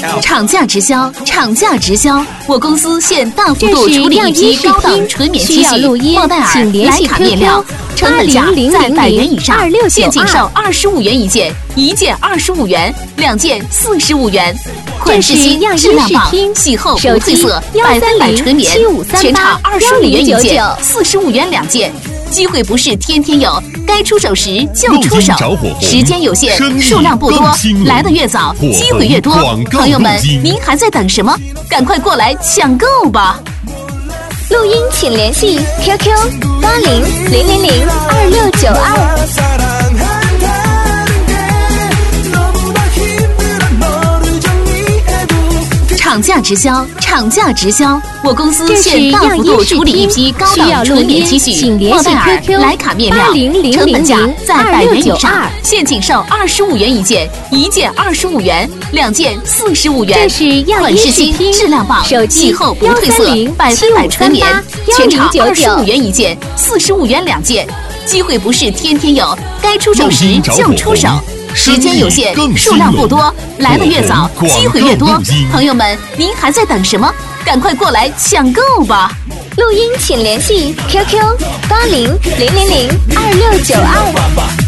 厂价直销，厂价直销，我公司现大幅度处理一批高档纯棉 T 恤、莫代尔、徕卡面料，成本价在100元以上，现仅售25元一件，一件25元，2件45元。款式新，质量棒，洗后不褪色，100%纯棉，全场25元一件，45元2件。机会不是天天有，该出手时就出手，时间有限，数量不多，来得越早，机会越多。朋友们，您还在等什么？赶快过来抢购吧！ 录音请联系 QQ8000022692。 厂价直销，厂价直销，我公司现大幅度处理一批高档纯棉 T 恤、莫代尔、徕卡面料，成本价在100元以上，现仅售25元一件，一件25元，2件45元。款式新，质量棒，洗后不褪色，100%纯棉，全场25元一件，45元2件。机会不是天天有，该出手时就出手。时间有限，数量不多，来得越早，机会越多。朋友们，您还在等什么？赶快过来抢购吧！ 录音请联系 QQ8000022692。